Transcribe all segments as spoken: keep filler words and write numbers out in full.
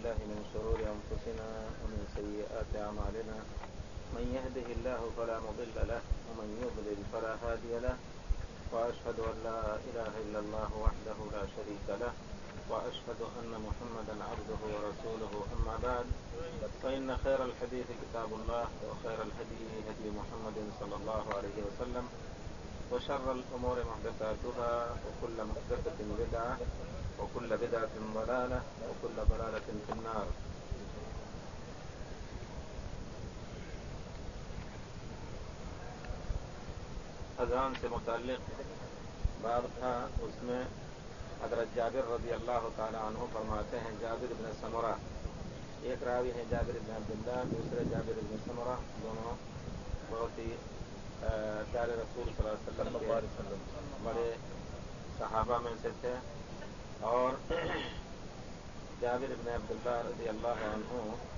بالله من شرور أنفسنا ومن سيئات أعمالنا من يهده الله فلا مضل له ومن يضلل فلا هادي له وأشهد أن لا إله إلا الله وحده لا شريك له وأشهد أن محمدا عبده ورسوله أما بعد فإن خير الحديث كتاب الله وخير الهدي هدي محمد صلى الله عليه وسلم وشر الأمور محدثاتها وكل محدثة بدعة وكل بدعة ضلالة وكل ضلالة في النار. اذان سے متعلق باب تھا، اس میں حضرت جابر رضی اللہ تعالی عنہ فرماتے ہیں، جابر بن سمرہ، ایک راوی ہے جابر بن عبداللہ، دوسرے جابر بن سمرہ، دونوں بہت ہی پیارے رسول صلی اللہ علیہ وسلم کے بڑے صحابہ میں سے تھے، اور جابر بن عبداللہ رضی اللہ عنہ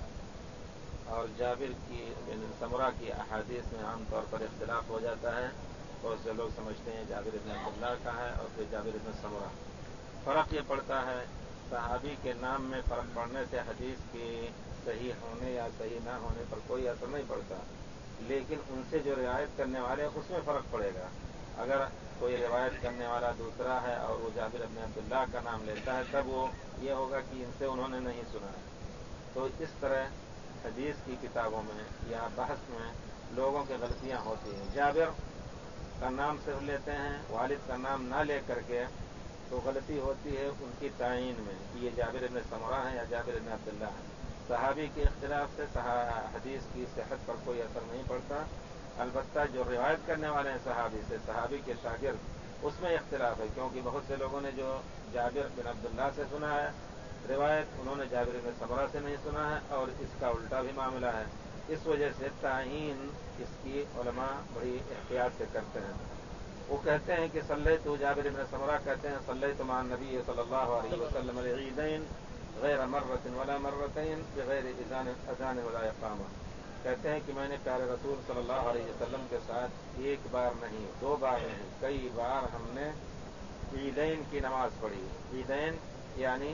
اور جابر کی بن سمرہ کی احادیث میں عام طور پر اختلاف ہو جاتا ہے. بہت سے لوگ سمجھتے ہیں جابر بن عبداللہ کا ہے اور پھر جابر بن سمرہ. فرق یہ پڑتا ہے، صحابی کے نام میں فرق پڑنے سے حدیث کی صحیح ہونے یا صحیح نہ ہونے پر کوئی اثر نہیں پڑتا، لیکن ان سے جو روایت کرنے والے اس میں فرق پڑے گا. اگر کوئی روایت کرنے والا دوسرا ہے اور وہ جابر بن عبداللہ کا نام لیتا ہے، تب وہ یہ ہوگا کہ ان سے انہوں نے نہیں سنا ہے. تو اس طرح حدیث کی کتابوں میں یا بحث میں لوگوں کی غلطیاں ہوتی ہیں. جابر کا نام صرف لیتے ہیں، والد کا نام نہ لے کر کے، تو غلطی ہوتی ہے ان کی تعین میں کہ یہ جابر بن سمرہ ہے یا جابر بن عبداللہ ہے. صحابی کے اختلاف سے حدیث کی صحت پر کوئی اثر نہیں پڑتا. البتہ جو روایت کرنے والے ہیں صحابی سے، صحابی کے شاگرد، اس میں اختلاف ہے، کیونکہ بہت سے لوگوں نے جو جابر بن عبداللہ سے سنا ہے روایت، انہوں نے جابر بن سمرہ سے نہیں سنا ہے، اور اس کا الٹا بھی معاملہ ہے. اس وجہ سے تعین اس کی علماء بڑی احتیاط سے کرتے ہیں. وہ کہتے ہیں کہ صلیت جابر بن سمرہ کہتے ہیں صلیت مع النبی صلی اللہ علیہ وسلم العیدین غیر مرۃ ولا مرتین بغیر اذان ولا اقامہ. کہتے ہیں کہ میں نے پیارے رسول صلی اللہ علیہ وسلم کے ساتھ ایک بار نہیں، دو بار نہیں، کئی بار ہم نے عیدین کی نماز پڑھی. عیدین یعنی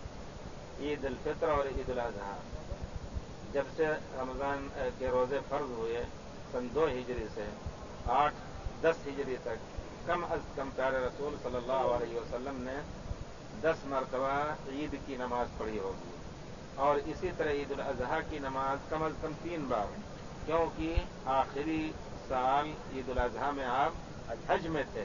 عید الفطر اور عید الاضحیٰ. جب سے رمضان کے روزے فرض ہوئے سن دو ہجری سے آٹھ دس ہجری تک، کم از کم پیارے رسول صلی اللہ علیہ وسلم نے دس مرتبہ عید کی نماز پڑھی ہوگی. اور اسی طرح عید الاضحیٰ کی نماز کم از کم تین بار، کیونکہ آخری سال عید الاضحیٰ میں آپ حج میں تھے.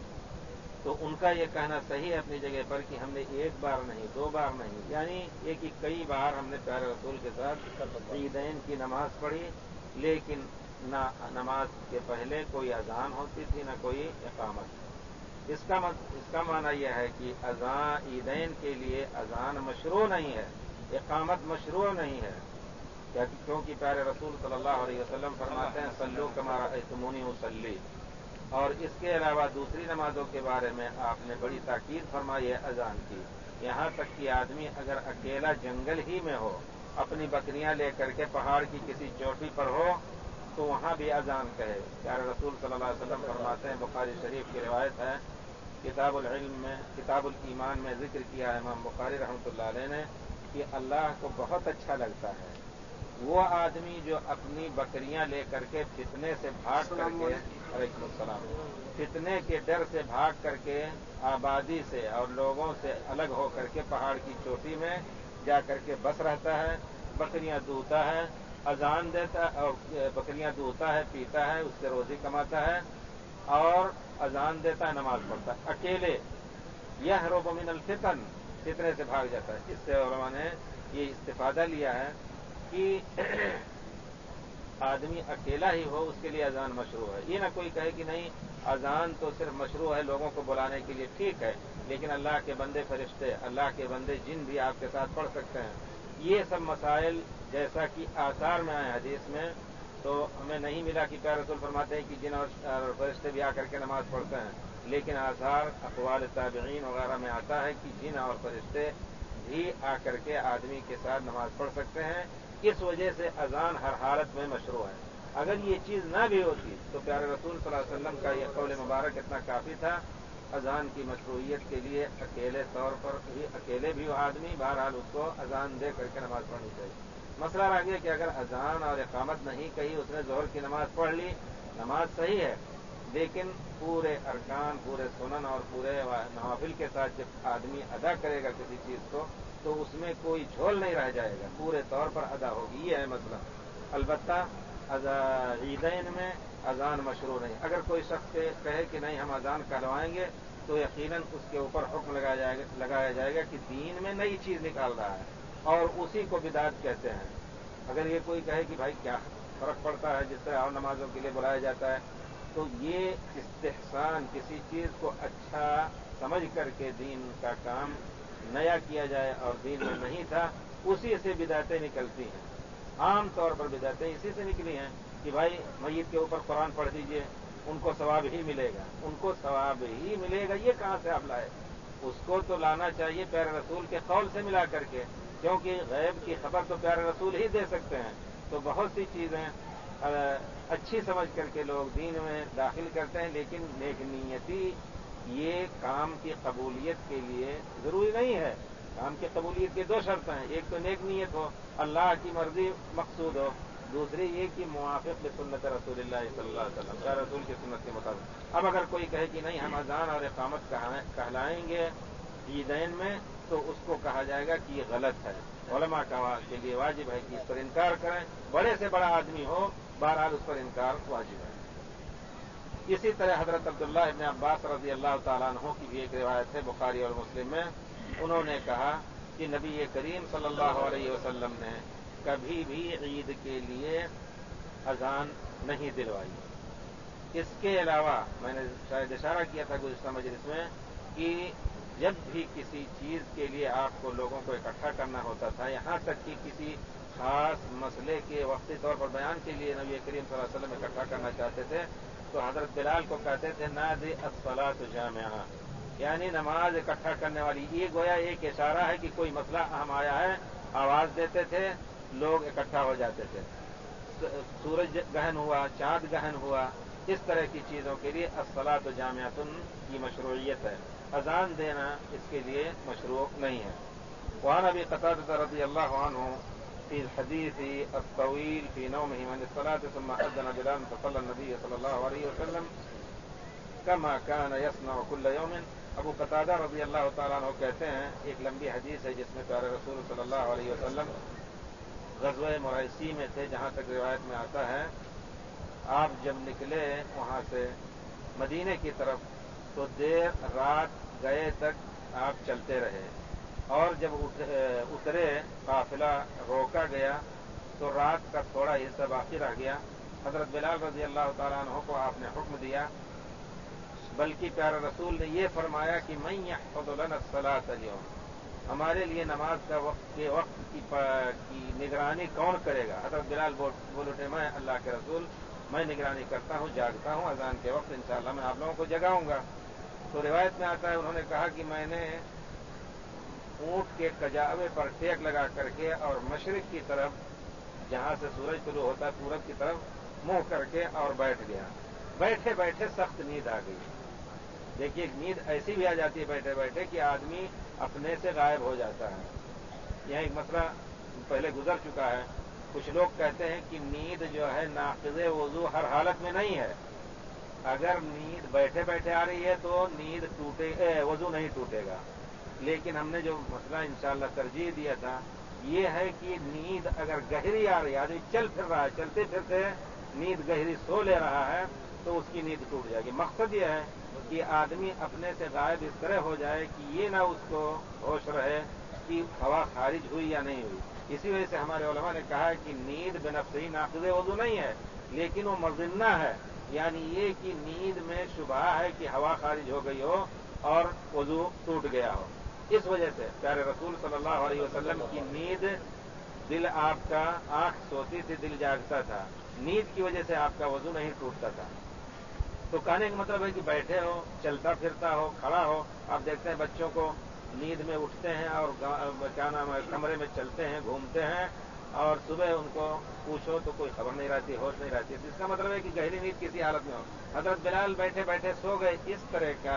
تو ان کا یہ کہنا صحیح ہے اپنی جگہ پر کہ ہم نے ایک بار نہیں، دو بار نہیں، یعنی ایک ہی کئی بار ہم نے پیارے رسول کے ساتھ عیدین کی نماز پڑھی، لیکن نہ نماز کے پہلے کوئی اذان ہوتی تھی نہ کوئی اقامت. اس کا اس کا معنی یہ ہے کہ اذان عیدین کے لیے اذان مشروع نہیں ہے، اقامت مشروع نہیں ہے، کیونکہ پیارے رسول صلی اللہ علیہ وسلم فرماتے ہیں صلو کما رأیتمونی اصلی. اور اس کے علاوہ دوسری نمازوں کے بارے میں آپ نے بڑی تاکید فرمائی ہے اذان کی. یہاں تک کہ آدمی اگر اکیلا جنگل ہی میں ہو، اپنی بکریاں لے کر کے پہاڑ کی کسی چوٹی پر ہو، تو وہاں بھی اذان کہے. پیارے رسول صلی اللہ علیہ وسلم فرماتے ہیں، بخاری شریف کی روایت ہے، کتاب العلم میں کتاب الایمان میں ذکر کیا ہے امام بخاری رحمۃ اللہ علیہ نے، کہ اللہ کو بہت اچھا لگتا ہے وہ آدمی جو اپنی بکریاں لے کر کے فتنے سے بھاگ کر کے، علیکم السلام، فتنے کے ڈر سے بھاگ کر کے آبادی سے اور لوگوں سے الگ ہو کر کے پہاڑ کی چوٹی میں جا کر کے بس رہتا ہے، بکریاں دودھتا ہے، اذان دیتا ہے اور بکریاں دودھتا ہے، پیتا ہے، اس سے روزی کماتا ہے اور اذان دیتا ہے، نماز پڑھتا ہے اکیلے. یہرب من الفتن، فتنے سے بھاگ جاتا ہے. اس سے علماء نے یہ استفادہ لیا ہے کہ آدمی اکیلا ہی ہو اس کے لیے اذان مشروع ہے. یہ نہ کوئی کہے کہ نہیں اذان تو صرف مشروع ہے لوگوں کو بلانے کے لیے، ٹھیک ہے، لیکن اللہ کے بندے فرشتے، اللہ کے بندے جن بھی آپ کے ساتھ پڑھ سکتے ہیں. یہ سب مسائل جیسا کہ آثار میں آئے حدیث میں، تو ہمیں نہیں ملا کہ پیارے رسول فرماتے ہیں کہ جن اور فرشتے بھی آ کر کے نماز پڑھتے ہیں، لیکن آثار اقوال تابعین وغیرہ میں آتا ہے کہ جن اور فرشتے بھی آ کر کے آدمی کے ساتھ نماز پڑھ سکتے ہیں. اس وجہ سے اذان ہر حالت میں مشروع ہے. اگر یہ چیز نہ بھی ہوتی تو پیارے رسول صلی اللہ علیہ وسلم کا یہ قول مبارک اتنا کافی تھا، اذان کی مشروعیت کے لیے اکیلے طور پر بھی اکیلے بھی وہ آدمی بہرحال اس کو اذان دے کر کے نماز پڑھنی چاہیے۔ مسئلہ رہ گیا کہ اگر اذان اور اقامت نہیں کہی، اس نے ظہر کی نماز پڑھ لی، نماز صحیح ہے، لیکن پورے ارکان، پورے سنن اور پورے نوافل کے ساتھ جب آدمی ادا کرے گا کسی چیز کو تو اس میں کوئی جھول نہیں رہ جائے گا، پورے طور پر ادا ہوگی، یہ ہے مسئلہ۔ البتہ عیدین میں اذان مشروع نہیں۔ اگر کوئی شخص کہے کہ نہیں ہم اذان کہلوائیں گے تو یقیناً اس کے اوپر حکم لگایا جائے گا لگایا جائے گا کہ دین میں نئی چیز نکال رہا ہے اور اسی کو بدعت کہتے ہیں۔ اگر یہ کوئی کہے کہ بھائی کیا فرق پڑتا ہے، جس طرح اور نمازوں کے لیے بلایا جاتا ہے، تو یہ استحسان، کسی چیز کو اچھا سمجھ کر کے دین کا کام نیا کیا جائے اور دین میں نہیں تھا، اسی سے بدعتیں نکلتی ہیں۔ عام طور پر بدعتیں اسی سے نکلی ہیں کہ بھائی میت کے اوپر قرآن پڑھ دیجئے، ان کو ثواب ہی ملے گا، ان کو ثواب ہی ملے گا، یہ کہاں سے آپ لائے؟ اس کو تو لانا چاہیے پیارے رسول کے قول سے ملا کر کے، کیونکہ غیب کی خبر تو پیارے رسول ہی دے سکتے ہیں۔ تو بہت سی چیزیں اچھی سمجھ کر کے لوگ دین میں داخل کرتے ہیں، لیکن نیک نیتی یہ کام کی قبولیت کے لیے ضروری نہیں ہے۔ کام کی قبولیت کے دو شرطیں ہیں، ایک تو نیک نیت ہو، اللہ کی مرضی مقصود ہو، دوسری یہ کہ موافق سنت رسول اللہ صلی اللہ علیہ وسلم، پیارے رسول کی سنت کے مطابق۔ اب اگر کوئی کہے کہ نہیں ہم اذان اور اقامت کہلائیں گے عیدین میں، تو اس کو کہا جائے گا کہ یہ غلط ہے۔ علماء کے لیے واجب ہے کہ اس پر انکار کریں، بڑے سے بڑا آدمی ہو، بہرحال اس پر انکار واجب ہے۔ اسی طرح حضرت عبداللہ ابن عباس رضی اللہ تعالیٰ عنہ کی بھی ایک روایت ہے بخاری اور مسلم میں، انہوں نے کہا کہ نبی کریم صلی اللہ علیہ وسلم نے کبھی بھی عید کے لیے اذان نہیں دلوائی۔ اس کے علاوہ میں نے شاید اشارہ کیا تھا گزشتہ مجلس میں کہ جب بھی کسی چیز کے لیے آپ کو لوگوں کو اکٹھا کرنا ہوتا تھا، یہاں تک کہ کسی خاص مسئلے کے وقتی طور پر بیان کے لیے نبی کریم صلی اللہ علیہ وسلم اکٹھا کرنا چاہتے تھے تو حضرت بلال کو کہتے تھے نادی الصلاۃ جامعہ، یعنی نماز اکٹھا کرنے والی۔ یہ گویا ایک اشارہ ہے کہ کوئی مسئلہ اہم آیا ہے، آواز دیتے تھے، لوگ اکٹھا ہو جاتے تھے۔ سورج گہن ہوا، چاند گہن ہوا، اس طرح کی چیزوں کے لیے الصلاۃ جامعۃ کی مشروعیت ہے، اذان دینا اس کے لیے مشروع نہیں ہے۔ وعن ابی قتادہ رضی اللہ عنہ فی الحدیث الطویل فی نومہ من الصلاۃ ثم اذن بلال فصلی النبی صلی اللہ علیہ وسلم کما کان یصنع کل یوم۔ ابو قتادہ رضی اللہ تعالیٰ عنہ کہتے ہیں ایک لمبی حدیث ہے جس میں پیارے رسول صلی اللہ علیہ وسلم غزوہ مریسی میں تھے، جہاں تک روایت میں آتا ہے آپ جب نکلے وہاں سے مدینے کی طرف تو دیر رات گئے تک آپ چلتے رہے، اور جب اترے قافلہ روکا گیا تو رات کا تھوڑا حصہ باقی رہ گیا۔ حضرت بلال رضی اللہ تعالیٰ عنہ کو آپ نے حکم دیا، بلکہ پیارے رسول نے یہ فرمایا کہ من یحفظ لنا الصلاۃ اليوم، ہمارے لیے نماز کا وقت کے وقت کی, کی نگرانی کون کرے گا؟ حضرت بلال بول اٹھے میں اللہ کے رسول میں نگرانی کرتا ہوں، جاگتا ہوں، اذان کے وقت انشاءاللہ میں آپ لوگوں کو جگاؤں گا۔ تو روایت میں آتا ہے انہوں نے کہا کہ میں نے اونٹ کے کجاوے پر ٹیک لگا کر کے اور مشرق کی طرف جہاں سے سورج طلوع ہوتا ہے پورب کی طرف منہ کر کے اور بیٹھ گیا۔ بیٹھے بیٹھے سخت نیند آ گئی۔ دیکھیے نیند ایسی بھی آ جاتی ہے بیٹھے بیٹھے کہ آدمی اپنے سے غائب ہو جاتا ہے۔ یہاں ایک مسئلہ پہلے گزر چکا ہے، کچھ لوگ کہتے ہیں کہ نیند جو ہے ناقض وضو ہر حالت میں نہیں ہے، اگر نیند بیٹھے بیٹھے آ رہی ہے تو نیند ٹوٹے وضو نہیں ٹوٹے گا، لیکن ہم نے جو مسئلہ انشاءاللہ ترجیح دیا تھا یہ ہے کہ نیند اگر گہری آ رہی ہے، آدمی چل پھر رہا ہے، چلتے پھرتے نیند گہری سو لے رہا ہے تو اس کی نیند ٹوٹ جائے گی۔ مقصد یہ ہے کہ آدمی اپنے سے غائب اس طرح ہو جائے کہ یہ نہ اس کو ہوش رہے کہ ہوا خارج ہوئی یا نہیں ہوئی۔ اسی وجہ سے ہمارے علماء نے کہا ہے کہ نیند بنفسہی ناقض وضو نہیں ہے، لیکن وہ مظنہ ہے، یعنی یہ کہ نیند میں شبہ ہے کہ ہوا خارج ہو گئی ہو اور وضو ٹوٹ گیا ہو۔ اس وجہ سے پیارے رسول صلی اللہ علیہ وسلم کی نیند، دل آپ کا آنکھ سوتی تھی، دل جاگتا تھا، نیند کی وجہ سے آپ کا وضو نہیں ٹوٹتا تھا۔ تو کہنے کا مطلب ہے کہ بیٹھے ہو، چلتا پھرتا ہو، کھڑا ہو، آپ دیکھتے ہیں بچوں کو نیند میں اٹھتے ہیں اور کیا نام ہے کمرے میں چلتے ہیں، گھومتے ہیں، اور صبح ان کو پوچھو تو کوئی خبر نہیں رہتی، ہوش نہیں رہتی۔ اس کا مطلب ہے کہ گہری نیند کسی حالت میں ہو۔ حضرت بلال بیٹھے بیٹھے سو گئے۔ اس طرح کا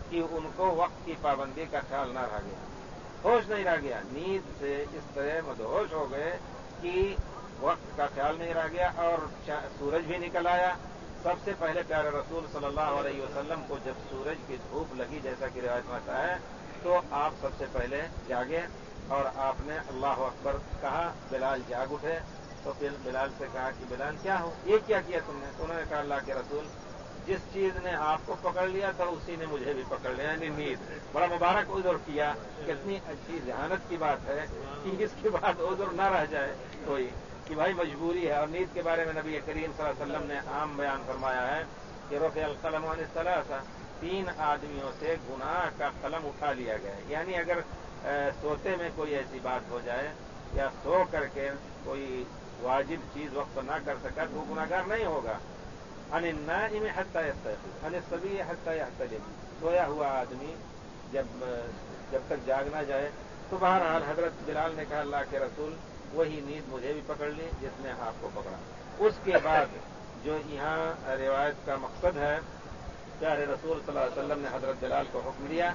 کہ ان کو وقت کی پابندی کا خیال نہ رہ گیا، ہوش نہیں رہ گیا، نیند سے اس طرح مدہوش ہو گئے کہ وقت کا خیال نہیں رہ گیا اور سورج بھی نکل آیا۔ سب سے پہلے پیارے رسول صلی اللہ علیہ وسلم کو جب سورج کی دھوپ لگی، جیسا کہ روایت میں آتا ہے، تو آپ سب سے پہلے جاگے اور آپ نے اللہ اکبر کہا۔ بلال جاگ اٹھے تو پھر بلال سے کہا کہ بلال کیا ہو، یہ کیا کیا تم نے؟ تو انہوں نے کہا اللہ کے رسول، جس چیز نے آپ کو پکڑ لیا تھا اسی نے مجھے بھی پکڑ لیا، یعنی نیند۔ بڑا مبارک عذر کیا، کتنی اچھی ذہانت کی بات ہے کہ اس کے بعد عذر نہ رہ جائے کوئی، کہ بھائی مجبوری ہے۔ اور نیند کے بارے میں نبی کریم صلی اللہ علیہ وسلم نے عام بیان فرمایا ہے کہ رفع القلم عن الثلاثہ، تین آدمیوں سے گناہ کا قلم اٹھا لیا گیا ہے، یعنی اگر سوتے میں کوئی ایسی بات ہو جائے یا سو کر کے کوئی واجب چیز وقت پر نہ کر سکا تو وہ گناہگار نہیں ہوگا۔ عن النائم حتی یستيقظ عن الصبی حتی یحتلم، سویا ہوا آدمی جب جب تک جاگ نہ جائے۔ تو بہرحال حضرت بلال نے کہا اللہ کے رسول وہی نیند مجھے بھی پکڑ لی جس نے آپ کو پکڑا۔ اس کے بعد جو یہاں روایت کا مقصد ہے، پیارے رسول صلی اللہ علیہ وسلم نے حضرت بلال کو حکم دیا۔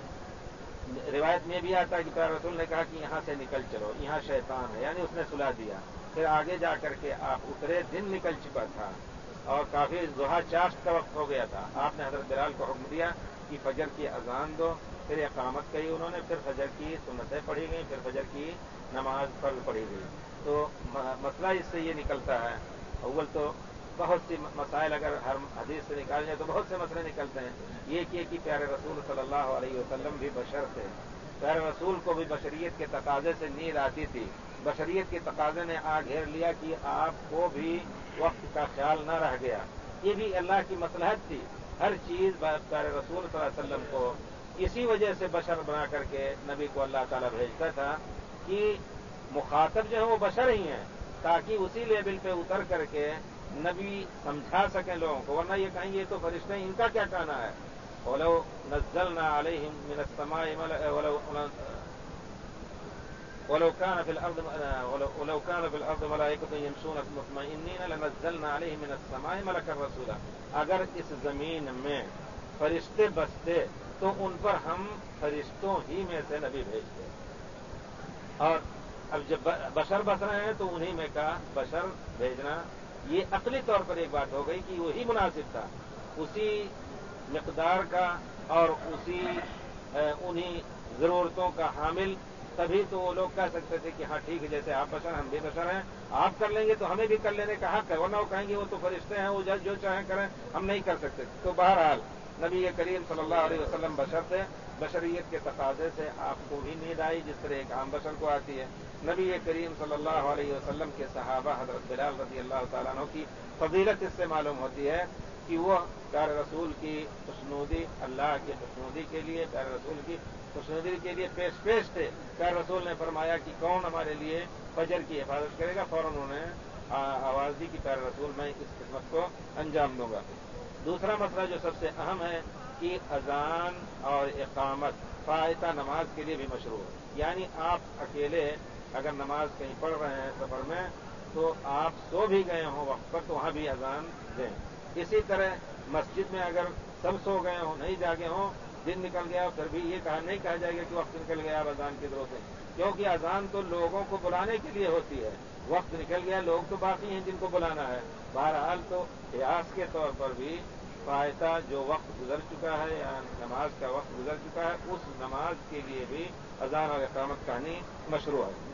روایت میں بھی آتا ہے کہ پیارے رسول نے کہا کہ یہاں سے نکل چلو، یہاں شیطان ہے، یعنی اس نے سلا دیا۔ پھر آگے جا کر کے آپ اترے، دن نکل چکا تھا اور کافی ضحیٰ چاشت کا وقت ہو گیا تھا۔ آپ نے حضرت بلال کو حکم دیا کہ فجر کی اذان دو، پھر اقامت کہی انہوں نے، پھر فجر کی سنتیں پڑھی گئیں، پھر فجر کی نماز فرض پڑھی گئی۔ تو مسئلہ اس سے یہ نکلتا ہے، اول تو بہت سی مسائل اگر ہر حدیث سے نکال جائیں تو بہت سے مسئلے نکلتے ہیں۔ ایک یہ کہ پیارے رسول صلی اللہ علیہ وسلم بھی بشر تھے، پیارے رسول کو بھی بشریت کے تقاضے سے نیند آتی تھی، بشریت کے تقاضے نے آ گھیر لیا کہ آپ کو بھی وقت کا خیال نہ رہ گیا۔ یہ بھی اللہ کی مصلحت تھی، ہر چیز پیارے رسول صلی اللہ علیہ وسلم کو اسی وجہ سے بشر بنا کر کے نبی کو اللہ تعالیٰ بھیجتا تھا کہ مخاطب جو ہے وہ بشر ہی ہیں، تاکہ اسی لیول پہ اتر کر کے نبی سمجھا سکیں لوگوں کو، ورنہ یہ کہیں یہ تو فرشتے ہیں، ان کا کیا کہنا ہے؟ وَلَوْ نَزَّلْنَا عَلَيْهِم مِّنَ السَّمَاءِ وَلَوْ كَانَ فِي الْأَرْضِ وَلَوْ كَانَ فِي الْأَرْضِ مَلَائِكَةٌ يَمْشُونَ مُطْمَئِنِّينَ لَنَزَّلْنَا عَلَيْهِم مِّنَ السَّمَاءِ مَلَكًا رَّسُولًا، اگر اس زمین میں فرشتے بستے تو ان پر ہم فرشتوں ہی میں سے نبی بھیجتے۔ اور اب جب بشر بس رہے ہیں تو انہی میں کا بشر بھیجنا، یہ عقلی طور پر ایک بات ہو گئی کہ وہی مناسب تھا، اسی مقدار کا اور اسی انہی ضرورتوں کا حامل، تبھی تو وہ لوگ کہہ سکتے تھے کہ ہاں ٹھیک ہے، جیسے آپ بشر ہم بھی بشر ہیں، آپ کر لیں گے تو ہمیں بھی کر لینے کا حق ہے، ورنہ وہ کہیں گے وہ تو فرشتے ہیں، وہ جو چاہیں کریں، ہم نہیں کر سکتے۔ تو بہرحال نبی کریم صلی اللہ علیہ وسلم بشر تھے، بشریت کے تقاضے سے آپ کو بھی نیند آئی جس طرح ایک عام بشر کو آتی ہے۔ نبی کریم صلی اللہ علیہ وسلم کے صحابہ حضرت بلال رضی اللہ تعالیٰ عنہ کی فضیلت اس سے معلوم ہوتی ہے کہ وہ پیارے رسول کی خوشنودی، اللہ کی خوشنودی کے لیے، پیارے رسول کی خوشنودی کے لیے پیش پیش تھے۔ پیارے رسول نے فرمایا کہ کون ہمارے لیے فجر کی حفاظت کرے گا، فوراً انہوں نے آواز دی کہ پیارے رسول میں اس خدمت کو انجام دوں گا۔ دوسرا مسئلہ جو سب سے اہم ہے کہ اذان اور اقامت فائتہ نماز کے لیے بھی مشروع ہے، یعنی آپ اکیلے اگر نماز کہیں پڑھ رہے ہیں سفر میں تو آپ سو بھی گئے ہوں وقت پر تو وہاں بھی اذان دیں۔ اسی طرح مسجد میں اگر سب سو گئے ہوں، نہیں جاگے ہوں، دن نکل گیا پھر بھی یہ کہا نہیں کہا جائے گا کہ وقت نکل گیا اب اذان کی ضرورت ہے، کیونکہ اذان تو لوگوں کو بلانے کے لیے ہوتی ہے، وقت نکل گیا، لوگ تو باقی ہیں جن کو بلانا ہے۔ بہرحال تو قیاس کے طور پر بھی فائتہ جو وقت گزر چکا ہے یا نماز کا وقت گزر چکا ہے اس نماز کے لیے بھی اذان اور اقامت کہانی مشروع ہے۔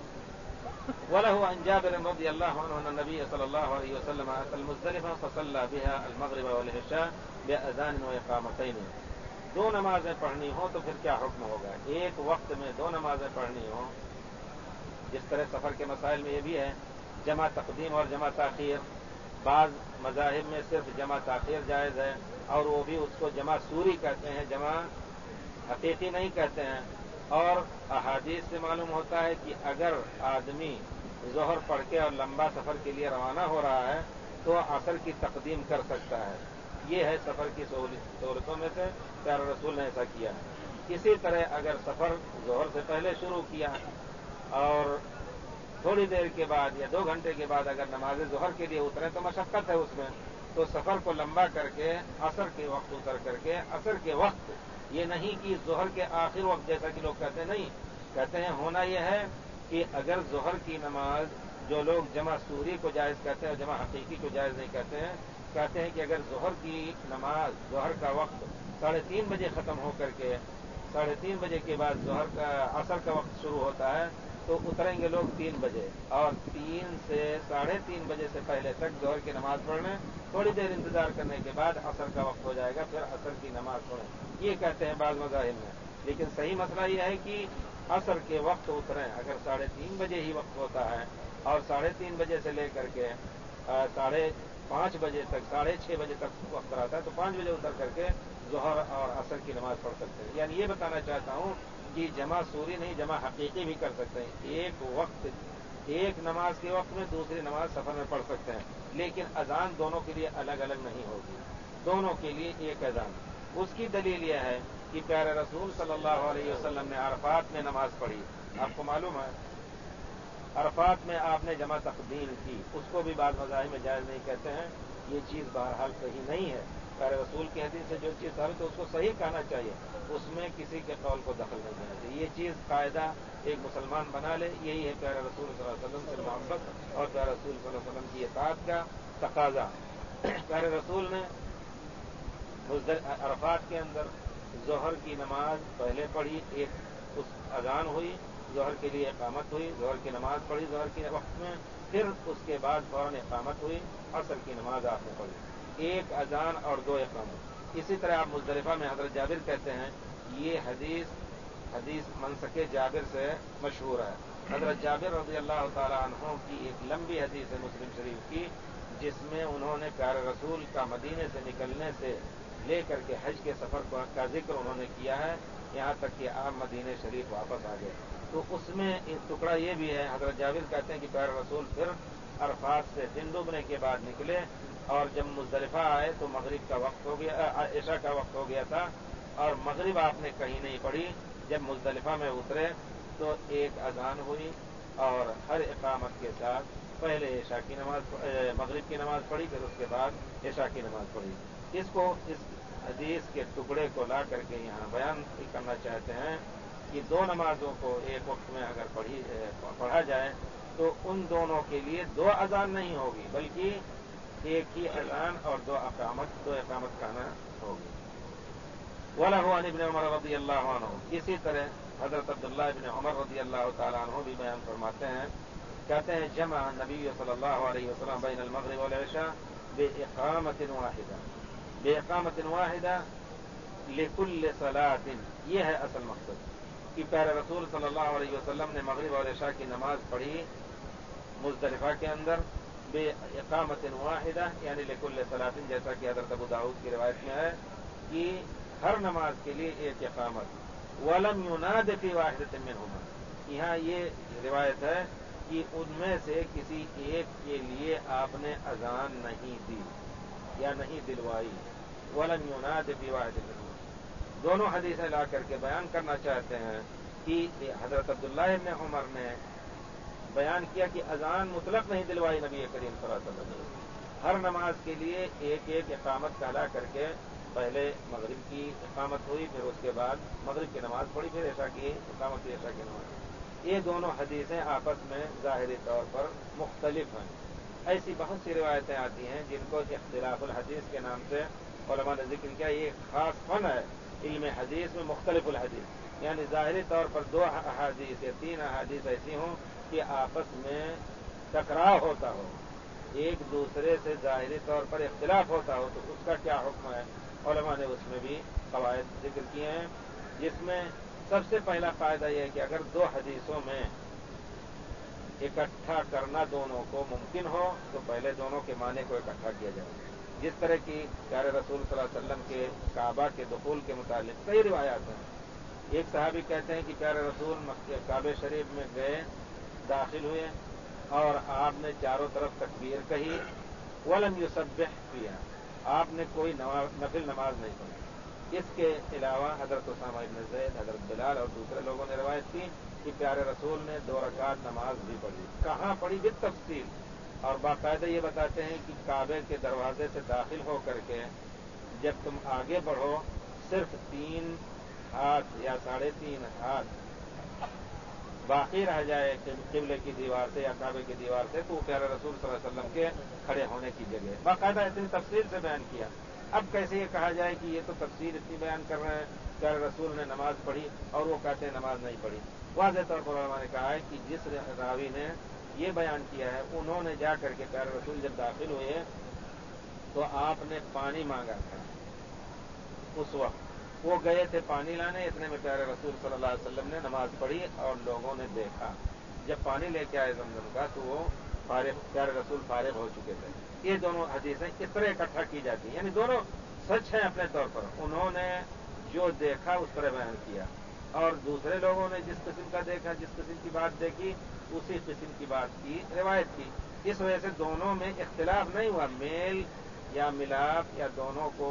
وَلَهُ عَنْ جَابِرٍ رَضِيَ اللَّهُ عَنْهُ أَنَّ النَّبِيَّ صَلَّى اللَّهُ عَلَيْهِ وَسَلَّمَ أَتَى الْمُزْدَلِفَةَ فَصَلَّى بِهَا الْمَغْرِبَ وَالْعِشَاءَ بِأَذَانٍ وَإِقَامَتَيْنِ۔ دو نمازیں پڑھنی ہوں تو پھر کیا حکم ہوگا؟ ایک وقت میں دو نمازیں پڑھنی ہوں، جس طرح سفر کے مسائل میں یہ بھی ہے جمع تقدیم اور جمع تاخیر، بعض مذاہب میں صرف جمع تاخیر جائز ہے اور وہ بھی اس کو جمع سوری کہتے ہیں، جمع حقیقی نہیں کہتے ہیں۔ اور احادیث سے معلوم ہوتا ہے کہ اگر آدمی ظہر پڑھ کے اور لمبا سفر کے لیے روانہ ہو رہا ہے تو عصر کی تقدیم کر سکتا ہے، یہ ہے سفر کی سہولتوں میں سے، پیارے رسول نے ایسا کیا ہے۔ اسی طرح اگر سفر ظہر سے پہلے شروع کیا اور تھوڑی دیر کے بعد یا دو گھنٹے کے بعد اگر نماز ظہر کے لیے اترے تو مشقت ہے اس میں، تو سفر کو لمبا کر کے عصر کے وقت اتر کر کے عصر کے وقت یہ نہیں کہ ظہر کے آخر وقت جیسا کہ لوگ کہتے ہیں، نہیں، کہتے ہیں ہونا یہ ہے کہ اگر ظہر کی نماز جو لوگ جمع سوری کو جائز کہتے ہیں اور جمع حقیقی کو جائز نہیں کہتے ہیں، کہتے ہیں کہ اگر ظہر کی نماز ظہر کا وقت ساڑھے تین بجے ختم ہو کر کے ساڑھے تین بجے کے بعد ظہر کا عصر کا وقت شروع ہوتا ہے تو اتریں گے لوگ تین بجے اور تین سے ساڑھے تین بجے سے پہلے تک ظہر کی نماز پڑھنے، تھوڑی دیر انتظار کرنے کے بعد عصر کا وقت ہو جائے گا، پھر عصر کی نماز پڑھیں، یہ کہتے ہیں بعض مذاہب میں۔ لیکن صحیح مسئلہ یہ ہے کہ عصر کے وقت اتریں، اگر ساڑھے تین بجے ہی وقت ہوتا ہے اور ساڑھے تین بجے سے لے کر کے ساڑھے پانچ بجے تک ساڑھے چھ بجے تک وقت رہتا ہے تو پانچ بجے اتر کر کے ظہر اور عصر کی نماز پڑھ سکتے ہیں۔ یعنی یہ بتانا چاہتا ہوں کہ جمع سوری نہیں، جمع حقیقی بھی کر سکتے ہیں، ایک وقت ایک نماز کے وقت میں دوسری نماز سفر میں پڑھ سکتے ہیں، لیکن اذان دونوں کے لیے الگ الگ نہیں ہوگی، دونوں کے لیے ایک اذان۔ اس کی دلیل یہ ہے کہ پیارے رسول صلی اللہ علیہ وسلم نے عرفات میں نماز پڑھی، آپ کو معلوم ہے عرفات میں آپ نے جمع تقدیم کی، اس کو بھی بعض مذاہب میں جائز نہیں کہتے ہیں، یہ چیز بہرحال صحیح نہیں ہے۔ پیارے رسول کی حدیث سے جو چیز ثابت ہے اس کو صحیح کہنا چاہیے، اس میں کسی کے قول کو دخل نہیں دینا چاہیے۔ یہ چیز قاعدہ ایک مسلمان بنا لے، یہی ہے پیارے رسول صلی اللہ علیہ وسلم سے محبت اور پیارے رسول صلی اللہ علیہ وسلم کی اطاعت کا تقاضا۔ پیارے رسول نے عرفات کے اندر ظہر کی نماز پہلے پڑھی، ایک اس اذان ہوئی، ظہر کے لیے اقامت ہوئی، ظہر کی نماز پڑھی ظہر کے وقت میں، پھر اس کے بعد فوراً اقامت ہوئی، عصر کی نماز آپ نے پڑھی، ایک اذان اور دو اقامت۔ اسی طرح آپ مزدلفہ میں حضرت جابر کہتے ہیں، یہ حدیث حدیث منسک جابر سے مشہور ہے۔ حضرت جابر رضی اللہ تعالی عنہ کی ایک لمبی حدیث ہے مسلم شریف کی، جس میں انہوں نے پیارے رسول کا مدینے سے نکلنے سے لے کر کے حج کے سفر کا ذکر انہوں نے کیا ہے، یہاں تک کہ آپ مدینے شریف واپس آ گئے۔ تو اس میں ایک ٹکڑا یہ بھی ہے، حضرت جابر کہتے ہیں کہ پیارے رسول پھر عرفات سے دن ڈوبنے کے بعد نکلے اور جب مزدلفہ آئے تو مغرب کا وقت ہو گیا، عشاء کا وقت ہو گیا تھا اور مغرب آپ نے کہیں نہیں پڑھی۔ جب مزدلفہ میں اترے تو ایک اذان ہوئی اور ہر اقامت کے ساتھ پہلے عشاء کی نماز مغرب کی نماز پڑھی، پھر اس کے بعد عشاء کی نماز پڑھی۔ اس کو اس حدیث کے ٹکڑے کو لا کر کے یہاں بیان کرنا چاہتے ہیں کہ دو نمازوں کو ایک وقت میں اگر پڑھی پڑھا جائے تو ان دونوں کے لیے دو اذان نہیں ہوگی، بلکہ ایک ہی اذان اور دو اقامت دو اقامت کہنا ہوگی۔ وَلَهُ عَنِ ابْنِ عُمَرَ رضی اللہ عنہ، اسی طرح حضرت عبداللہ ابن عمر رضی اللہ تعالیٰ عنہ بھی بیان فرماتے ہیں، کہتے ہیں جمع نبی صلی اللہ علیہ وسلم بین المغرب والعشاء بِإِقَامَةٍ وَاحِدَةٍ بِإِقَامَةٍ وَاحِدَةٍ لِكُلِّ صَلَاةٍ، یہ ہے اصل مقصد کہ پیارے رسول صلی اللہ علیہ وسلم نے مغرب اور عشاء کی نماز پڑھی مزدلفہ کے اندر بِإِقَامَةٍ وَاحِدَةٍ یعنی لِكُلِّ صَلَاةٍ، جیسا کہ حضرت ابو داؤد کی روایت میں ہے کہ ہر نماز کے لیے ایک اقامت۔ وَلَمْ يُنَادِ فِي وَاحِدَةٍ مِّنْهُمَا، یہاں یہ روایت ہے کہ ان میں سے کسی ایک کے لیے آپ نے اذان نہیں دی یا نہیں دلوائی۔ وَلَمْ يُنَادِ فِي وَاحِدَةٍ مِّنْهُمَا، دونوں حدیثیں لا کر کے بیان کرنا چاہتے ہیں کہ حضرت عبداللہ ابن عمر نے بیان کیا کہ اذان مطلق نہیں دلوائی نبی کریم صلی اللہ علیہ وسلم، ہر نماز کے لیے ایک ایک اقامت کہلا کر کے پہلے مغرب کی اقامت ہوئی، پھر اس کے بعد مغرب کی نماز پڑھی، پھر عشاء کی اقامت ہوئی، عشاء کی نماز۔ یہ دونوں حدیثیں آپس میں ظاہری طور پر مختلف ہیں۔ ایسی بہت سی روایتیں آتی ہیں جن کو اختلاف الحدیث کے نام سے علماء نے ذکر کیا، یہ ایک خاص فن ہے علم حدیث میں، مختلف الحدیث، یعنی ظاہری طور پر دو احادیث یا تین احادیث ایسی ہوں کہ آپس میں ٹکراؤ ہوتا ہو، ایک دوسرے سے ظاہری طور پر اختلاف ہوتا ہو، تو اس کا کیا حکم ہے، علماء نے اس میں بھی قواعد ذکر کیے ہیں، جس میں سب سے پہلا فائدہ یہ ہے کہ اگر دو حدیثوں میں اکٹھا کرنا دونوں کو ممکن ہو تو پہلے دونوں کے معنی کو اکٹھا کیا جائے۔ جس طرح کی پیارے رسول صلی اللہ علیہ وسلم کے کعبہ کے دخول کے متعلق کئی روایات ہیں۔ ایک صحابی کہتے ہیں کہ پیارے رسول کعبہ شریف میں گئے، داخل ہوئے اور آپ نے چاروں طرف تکبیر کہی، وَلَمْ يُسَبِّحْ فِيهَا، آپ نے کوئی نفل نماز نہیں پڑھی۔ اس کے علاوہ حضرت اسامہ بن زید، حضرت بلال اور دوسرے لوگوں نے روایت کی کہ پیارے رسول نے دو رکعت نماز بھی پڑھی۔ کہاں پڑھی؟ بالتفصیل، اور باقاعدہ یہ بتاتے ہیں کہ کعبے کے دروازے سے داخل ہو کر کے جب تم آگے بڑھو صرف تین ہاتھ یا ساڑھے تین ہاتھ باقی رہ جائے قبلے کی دیوار سے یا کعبے کی دیوار سے تو وہ پیارے رسول صلی اللہ علیہ وسلم کے کھڑے ہونے کی جگہ باقاعدہ اتنی تفصیل سے بیان کیا. اب کیسے یہ کہا جائے کہ یہ تو تفصیل اتنی بیان کر رہے ہیں پیارے رسول نے نماز پڑھی اور وہ کہتے ہیں نماز نہیں پڑھی. واضح طور پر علماء نے کہا ہے کہ جس راوی نے یہ بیان کیا ہے انہوں نے جا کر کے پیارے رسول جب داخل ہوئے تو آپ نے پانی مانگا تھا. اس وقت وہ گئے تھے پانی لانے, اتنے میں پیارے رسول صلی اللہ علیہ وسلم نے نماز پڑھی اور لوگوں نے دیکھا. جب پانی لے کے آئے زمزم کا تو وہ فارغ پیارے رسول فارغ ہو چکے تھے. یہ دونوں حدیثیں اس طرح اکٹھا کی جاتی ہیں, یعنی دونوں سچ ہیں اپنے طور پر. انہوں نے جو دیکھا اس طرح بیان کیا اور دوسرے لوگوں نے جس قسم کا دیکھا, جس قسم کی بات دیکھی, اسی قسم کی بات کی روایت کی. اس وجہ سے دونوں میں اختلاف نہیں ہوا. میل یا ملاپ یا دونوں کو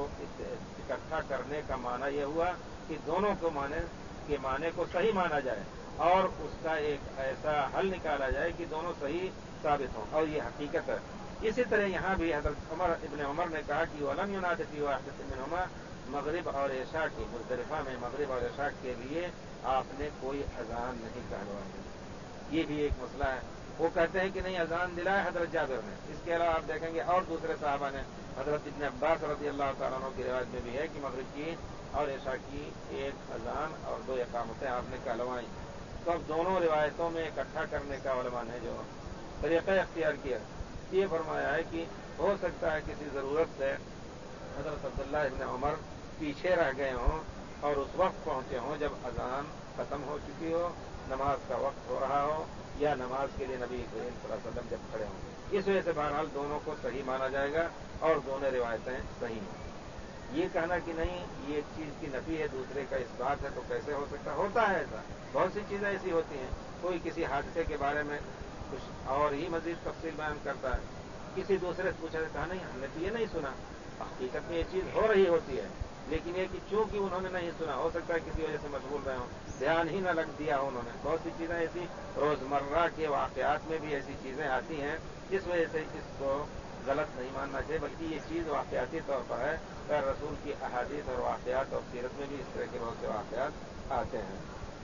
اکٹھا کرنے کا معنی یہ ہوا کہ دونوں کو معنی کے معنی کو صحیح مانا جائے اور اس کا ایک ایسا حل نکالا جائے کہ دونوں صحیح ثابت ہوں, اور یہ حقیقت ہے. اسی طرح یہاں بھی حضرت عمر ابن عمر نے کہا کہ ولم یناد فی واحدۃ منہما, مغرب اور عشاء کی مزدلفہ میں مغرب اور عشاء کے لیے آپ نے کوئی اذان نہیں کہلوائی. یہ بھی ایک مسئلہ ہے. وہ کہتے ہیں کہ نہیں اذان دلائے حضرت جابر نے. اس کے علاوہ آپ دیکھیں گے اور دوسرے صحابہ نے, حضرت ابن عباس رضی اللہ تعالیٰ عنہ کی روایت میں بھی ہے کہ مغرب کی اور عشاء کی ایک اذان اور دو اقامتیں آپ نے کہلوائیں. تو اب دونوں روایتوں میں اکٹھا کرنے کا علماء نے جو طریقہ اختیار کیا یہ فرمایا ہے کہ ہو سکتا ہے کسی ضرورت سے حضرت عبداللہ ابن عمر پیچھے رہ گئے ہوں اور اس وقت پہنچے ہوں جب اذان ختم ہو چکی ہو, نماز کا وقت ہو رہا ہو, یا نماز کے لیے نبی کریم صلی اللہ علیہ وسلم جب کھڑے ہوں. اس وجہ سے بہرحال دونوں کو صحیح مانا جائے گا اور دونوں روایتیں صحیح ہیں. یہ کہنا کہ نہیں یہ ایک چیز کی نفی ہے دوسرے کا اس بات ہے تو کیسے ہو سکتا, ہوتا ہے ایسا. بہت سی چیزیں ایسی ہوتی ہیں. کوئی کسی حادثے کے بارے میں کچھ اور ہی مزید تفصیل بیان کرتا ہے, کسی دوسرے سے پوچھا کہا نہیں ہم نے تو یہ نہیں سنا. حقیقت میں یہ چیز ہو رہی ہوتی ہے لیکن یہ کہ چونکہ انہوں نے نہیں سنا, ہو سکتا ہے کسی وجہ سے مشغول رہے ہوں, دھیان ہی نہ لگ دیا انہوں نے. بہت سی چیزیں ایسی روزمرہ کے واقعات میں بھی ایسی چیزیں آتی ہیں, اس وجہ سے اس کو غلط نہیں ماننا چاہیے بلکہ یہ چیز واقعاتی طور پر ہے. پیر رسول کی احادیث اور واقعات اور سیرت میں بھی اس طرح کے بہت سے واقعات آتے ہیں.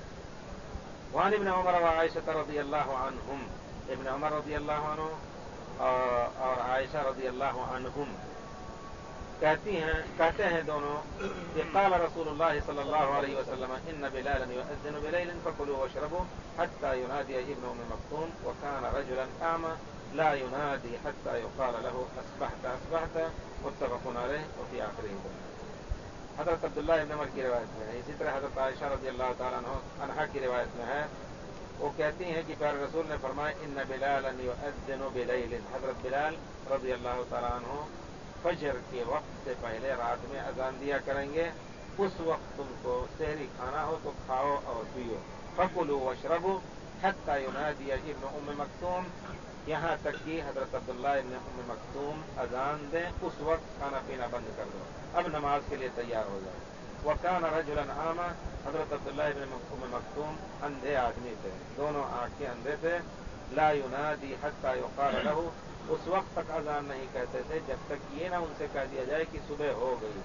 وعن ابن عمر وعائشہ رضی اللہ عنہم, ابن عمر رضی اللہ عنہ اور عائشہ رضی اللہ عنہم کہتی ہیں کہتے ہیں دونوں کہ قال رسول اللہ صلی اللہ علیہ وسلم ان بلالا یؤذن بلیل فکلوا واشربوا حتى ينادي ابن ام مکتوم وكان رجلا اعمى لا ينادي حتى يقال له اصبحت اصبحت متفق علیہ وفی آخرہ. حضرت عبداللہ ابن عمر کی روایت میں ہے. اسی طرح حضرت عائشہ رضی اللہ تعالیٰ عنہا کی روایت میں ہے, وہ کہتی ہیں کہ پیارے رسول نے فرمایا ان بلالا یؤذن بلیل, حضرت بلال رضی اللہ تعالیٰ عنہ فجر کے وقت سے پہلے رات میں اذان دیا کریں گے. اس وقت تم کو سحری کھانا ہو تو کھاؤ اور پیو. فکلوا واشربوا حتى ينادي ابن ام مکتوم, یہاں تک کہ حضرت عبداللہ ابن ام مکتوم اذان دیں اس وقت کھانا پینا بند کر دو, اب نماز کے لیے تیار ہو جاؤ. وكان رجلا اعمى, حضرت عبداللہ ابن ام مکتوم اندھے آدمی تھے, دونوں آنکھیں اندھے تھے. لا ينادي حتى يقال له, اس وقت تک اذان نہیں کہتے تھے جب تک یہ نہ ان سے کہہ دیا جائے کہ صبح ہو گئی.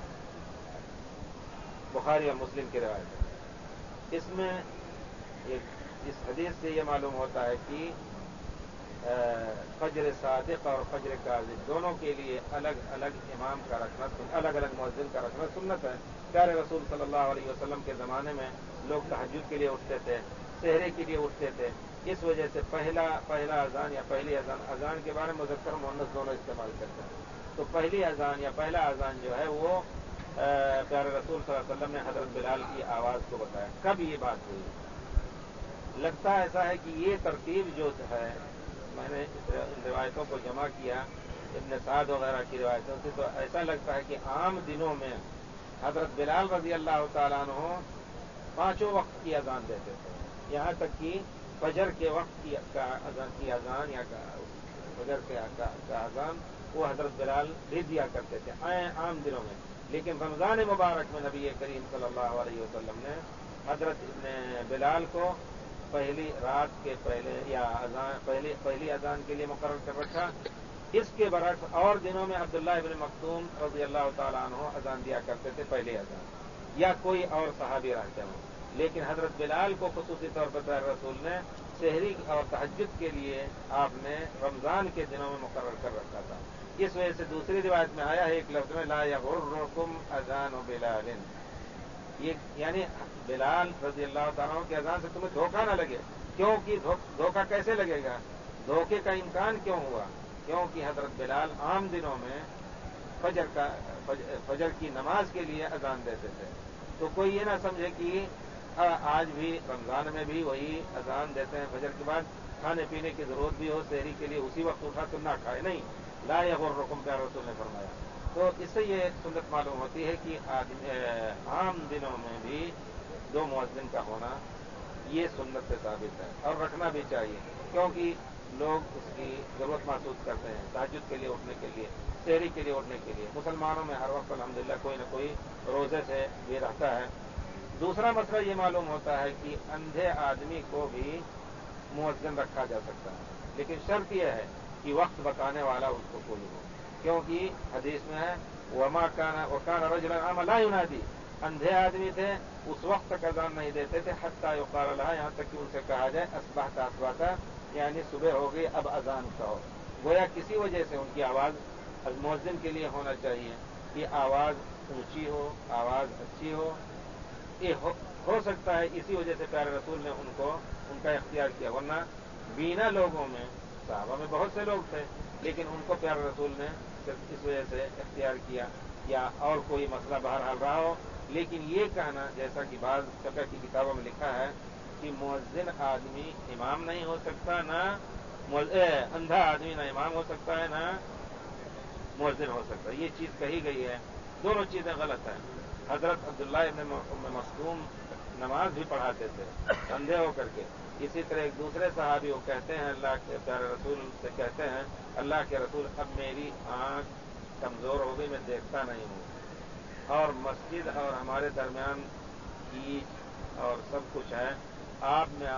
بخاری اور مسلم کی روایت ہے. اس میں اس حدیث سے یہ معلوم ہوتا ہے کہ فجر صادق اور فجر کاذب دونوں کے لیے الگ الگ امام کا رکھنا, الگ الگ مؤذن کا رکھنا سنت ہے. پیارے رسول صلی اللہ علیہ وسلم کے زمانے میں لوگ تہجد کے لیے اٹھتے تھے, سحری کے لیے اٹھتے تھے. اس وجہ سے پہلا پہلا اذان یا پہلی اذان, اذان کے بارے میں مذکر مؤنث دونوں استعمال کرتے ہیں. تو پہلی اذان یا پہلا اذان جو ہے وہ پیارے رسول صلی اللہ علیہ وسلم نے حضرت بلال کی آواز کو بتایا. کب یہ بات ہوئی؟ لگتا ایسا ہے کہ یہ ترتیب جو ہے, میں نے ان روایتوں کو جمع کیا ابن سعد وغیرہ کی روایتوں سے, تو ایسا لگتا ہے کہ عام دنوں میں حضرت بلال رضی اللہ تعالیٰ عنہ پانچوں وقت کی اذان دیتے تھے. یہاں تک کہ فجر کے وقت کی اذان یا فجر کے اذان وہ حضرت بلال بھی دیا کرتے تھے عام دنوں میں. لیکن رمضان مبارک میں نبی کریم صلی اللہ علیہ وسلم نے حضرت ابن بلال کو پہلی رات کے پہلے یا اذان پہلی پہلی اذان کے لیے مقرر کر رکھا. اس کے برعکس اور دنوں میں عبداللہ ابن مکتوم رضی اللہ تعالیٰ عنہ اذان دیا کرتے تھے پہلی اذان. یا کوئی اور صحابی رہتے ہوں، لیکن حضرت بلال کو خصوصی طور پر پیارے رسول نے سحری اور تہجد کے لیے آپ نے رمضان کے دنوں میں مقرر کر رکھا تھا۔ اس وجہ سے دوسری روایت میں آیا ہے ایک لفظ میں لا یغرکم اذان بلال، یہ یعنی بلال رضی اللہ تعالیٰ کی اذان سے تمہیں دھوکہ نہ لگے۔ کیونکہ دھوکہ کیسے لگے گا؟ دھوکے کا امکان کیوں ہوا؟ کیونکہ حضرت بلال عام دنوں میں فجر کا فجر کی نماز کے لیے اذان دیتے تھے، تو کوئی یہ نہ سمجھے کہ آج بھی رمضان میں بھی وہی اذان دیتے ہیں فجر کے بعد، کھانے پینے کی ضرورت بھی ہو سحری کے لیے اسی وقت اٹھا تو نہ کھائے، نہیں، لا یغرکم پیارے رسول نے فرمایا۔ تو اس سے یہ سنت معلوم ہوتی ہے کہ عام دنوں میں بھی دو مؤذن کا ہونا یہ سنت سے ثابت ہے اور رکھنا بھی چاہیے، کیونکہ لوگ اس کی ضرورت محسوس کرتے ہیں تہجد کے لیے اٹھنے کے لیے، سحری کے لیے اٹھنے کے لیے۔ مسلمانوں میں ہر وقت الحمدللہ کوئی نہ کوئی روزے سے بھی رہتا ہے۔ دوسرا مسئلہ یہ معلوم ہوتا ہے کہ اندھے آدمی کو بھی مؤذن رکھا جا سکتا ہے، لیکن شرط یہ ہے کہ وقت بتانے والا اس کو کوئی ہو، کیونکہ حدیث میں ہے وما کان وکان رجلا اعمى لا ينادي، اندھے آدمی تھے اس وقت تک اذان نہیں دیتے تھے حتی یقال لها، یہاں تک کہ ان سے کہا جائے اصبحت اصبحت، یعنی صبح ہو گئی اب اذان کہو۔ گویا کسی وجہ سے ان کی آواز مؤذن کے لیے ہونا چاہیے کہ آواز اونچی ہو، آواز اچھی ہو، یہ ہو, ہو سکتا ہے اسی وجہ سے پیارے رسول نے ان کو ان کا اختیار کیا، ورنہ بینا لوگوں میں صحابہ میں بہت سے لوگ تھے، لیکن ان کو پیارے رسول نے صرف اس وجہ سے اختیار کیا، یا اور کوئی مسئلہ بہرحال رہا ہو۔ لیکن یہ کہنا جیسا کہ بعض فقہ کی کتابوں میں لکھا ہے کہ مؤذن آدمی امام نہیں ہو سکتا، نہ اندھا آدمی نہ امام ہو سکتا ہے نہ مؤذن ہو سکتا ہے، یہ چیز کہی گئی ہے، دونوں چیزیں غلط ہیں۔ حضرت عبداللہ ابن ام مکتوم نماز بھی پڑھاتے تھے اندھے ہو کر کے، اسی طرح ایک دوسرے صحابی وہ کہتے ہیں اللہ کے پیارے رسول سے کہتے ہیں اللہ کے رسول اب میری آنکھ کمزور ہو گئی، میں دیکھتا نہیں ہوں، اور مسجد اور ہمارے درمیان کیچ اور سب کچھ ہے، آپ میں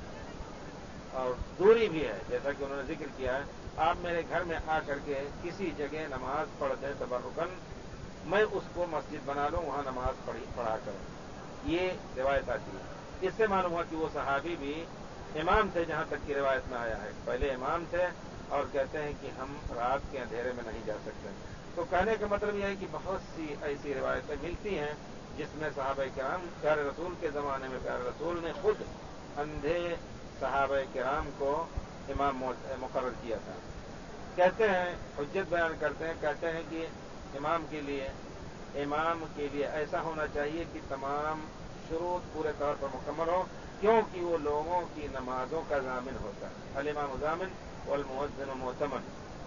اور دوری بھی ہے جیسا کہ انہوں نے ذکر کیا ہے، آپ میرے گھر میں آ کر کے کسی جگہ نماز پڑھ دیں تبرکن، میں اس کو مسجد بنا لوں، وہاں نماز پڑھی پڑھا کروں، یہ روایت آتی ہے۔ اس سے معلوم ہوا کہ وہ صحابی بھی امام تھے، جہاں تک کی روایت میں آیا ہے پہلے امام تھے اور کہتے ہیں کہ ہم رات کے اندھیرے میں نہیں جا سکتے۔ تو کہنے کا مطلب یہ ہے کہ بہت سی ایسی روایتیں ملتی ہیں جس میں صحابہ کرام پیارے رسول کے زمانے میں پیارے رسول نے خود اندھے صحابہ کرام کو امام مقرر کیا تھا۔ کہتے ہیں حجت بیان کرتے ہیں، کہتے ہیں کہ امام کے لیے امام کے لیے ایسا ہونا چاہیے کہ تمام شروط پورے طور پر مکمل ہو، کیونکہ وہ لوگوں کی نمازوں کا ضامن ہوتا ہے، الامام ضامن والمؤذن مؤتمن۔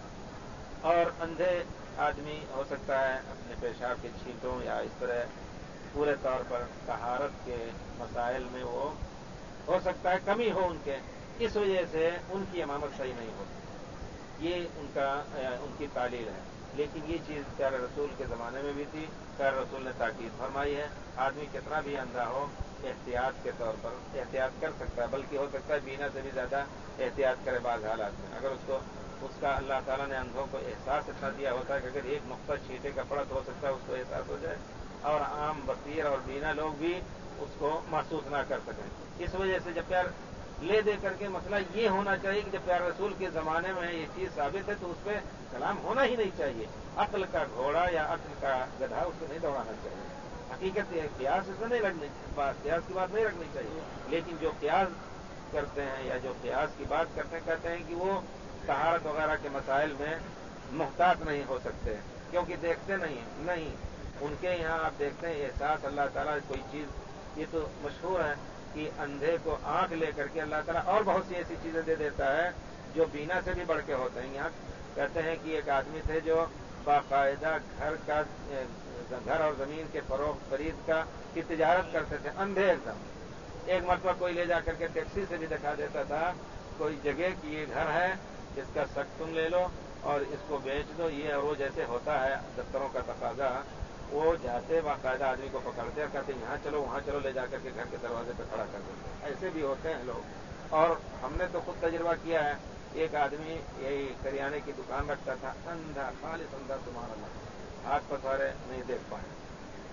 اور اندھے آدمی ہو سکتا ہے اپنے پیشاب کے چھینٹوں یا اس طرح پورے طور پر طہارت کے مسائل میں وہ ہو سکتا ہے کمی ہو ان کے، اس وجہ سے ان کی امامت صحیح نہیں ہوتی، یہ ان کا ان کی تعلیل ہے۔ لیکن یہ چیز پیارے رسول کے زمانے میں بھی تھی، پیارے رسول نے تاکید فرمائی ہے، آدمی کتنا بھی اندھا ہو احتیاط کے طور پر احتیاط کر سکتا ہے، بلکہ ہو سکتا ہے بینا سے بھی زیادہ احتیاط کرے بعض حالات میں۔ اگر اس کو اس کا اللہ تعالیٰ نے اندھوں کو احساس اتنا دیا ہوتا ہے کہ اگر ایک نقطہ چھینٹے کا پڑا تو ہو سکتا ہے اس کو احساس ہو جائے، اور عام بصیر اور بینا لوگ بھی اس کو محسوس نہ کر سکیں۔ اس وجہ سے جب پیار لے دے کر کے مسئلہ یہ ہونا چاہیے کہ جب پیارے رسول کے زمانے میں یہ چیز ثابت ہے تو اس پہ کلام ہونا ہی نہیں چاہیے، عقل کا گھوڑا یا عقل کا گدھا اس کو نہیں دوڑانا چاہیے۔ حقیقت یہ قیاس اس میں نہیں رکھنی، قیاس کی بات نہیں رکھنی چاہیے، لیکن جو قیاس کرتے ہیں یا جو قیاس کی بات کرتے ہیں کہتے ہیں کہ وہ طہارت وغیرہ کے مسائل میں محتاط نہیں ہو سکتے، کیونکہ دیکھتے نہیں نہیں ان کے یہاں آپ دیکھتے ہیں احساس اللہ تعالیٰ کوئی چیز، یہ تو مشہور ہے کہ اندھے کو آنکھ لے کر کے اللہ تعالیٰ اور بہت سی ایسی چیزیں دے دیتا ہے جو بینا سے بھی بڑھ کے ہوتے ہیں۔ یہاں کہتے ہیں کہ ایک آدمی تھے جو باقاعدہ گھر کا گھر اور زمین کے فروخت خرید کا کی تجارت کرتے تھے، اندھے ایک دم۔ ایک مرتبہ کوئی لے جا کر کے ٹیکسی سے بھی دکھا دیتا تھا کوئی جگہ کہ یہ گھر ہے، اس کا شک تم لے لو اور اس کو بیچ دو، یہ اور وہ جیسے ہوتا ہے دفتروں کا تقاضا، وہ جاتے باقاعدہ آدمی کو پکڑتے اور کہتے یہاں چلو وہاں چلو، لے جا کر کے گھر کے دروازے پہ کھڑا کر دیتے، ایسے بھی ہوتے ہیں لوگ۔ اور ہم نے تو خود تجربہ کیا ہے، ایک آدمی یہی کریانے کی دکان رکھتا تھا، اندھا خالص اندھا، سبحان اللہ، ہاتھ پسارے نہیں دیکھ پائے،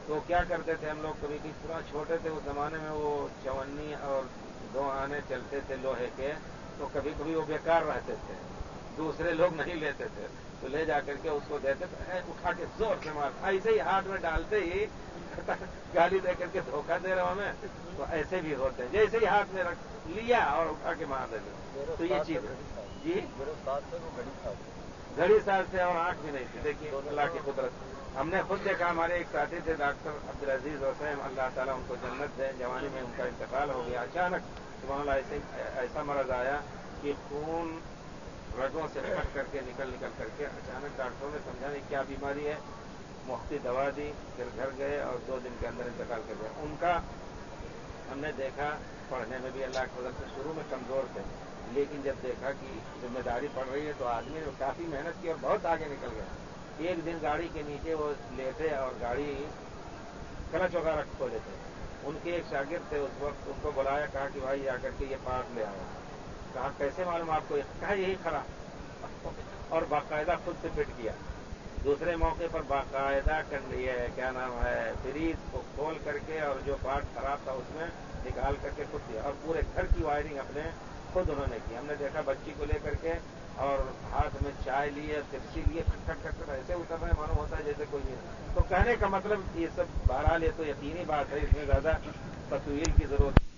तो क्या करते थे हम लोग, कभी भी पूरा छोटे थे उस जमाने में, वो चवन्नी और दो आने चलते थे लोहे के, तो कभी कभी वो बेकार रहते थे, दूसरे लोग नहीं लेते थे, तो ले जाकर के उसको देते थे, उठा के जोर से मार, ऐसे ही हाथ में डालते ही गाली दे करके धोखा दे रहा हूं मैं, तो ऐसे भी होते हैं, जैसे ही हाथ में रख लिया और उठा के मार देते। तो ये चीज जी मेरे साथ से वो घड़ी था, घड़ी साथ से और आंख भी नहीं थी। देखिए अल्लाह की कुदरत, हमने खुद देखा, हमारे एक साथी थे डॉक्टर अब्दुल अजीज हुसैन, अल्लाह ताला उनको जन्नत दे, जवानी में उनका इंतकाल हो गया अचानक, सुभान ऐसे ऐसा मरज आया कि खून रगों से फट करके निकल निकल करके, अचानक डॉक्टरों ने समझा नहीं क्या बीमारी है, मुफ्ती दवा दी, फिर घर गए और दो दिन के अंदर इंतकाल कर गया उनका। हमने देखा, पढ़ने में भी अल्लाह की मदद से शुरू में कमजोर थे, लेकिन जब देखा कि जिम्मेदारी पड़ रही है तो आदमी ने काफी मेहनत की और बहुत आगे निकल गया। एक दिन गाड़ी के नीचे वो लेटे और गाड़ी क्लच वगैरह खोले थे, उनके एक शागिर्द थे उस वक्त, उनको बुलाया, कहा कि भाई आकर के ये पार्ट ले आओ। कहा कैसे मालूम आपको? कहा यही खड़ा, और बाकायदा खुद से फिट किया। दूसरे मौके पर बाकायदा कर लिए, क्या नाम है, फ्रीज को खोल करके और जो पार्ट खराब था उसमें निकाल करके खुद दिया, और पूरे घर की वायरिंग अपने खुद उन्होंने की। हमने देखा बच्ची को लेकर के और हाथ में चाय लिए, तिरछी लिए, खट खट खट ऐसे उतर रहे, मालूम होता है जैसे कोई नहीं। तो कहने का मतलब ये सब बहरहाल ये तो यकीनी बात है, इसमें ज्यादा तस्वीर की जरूरत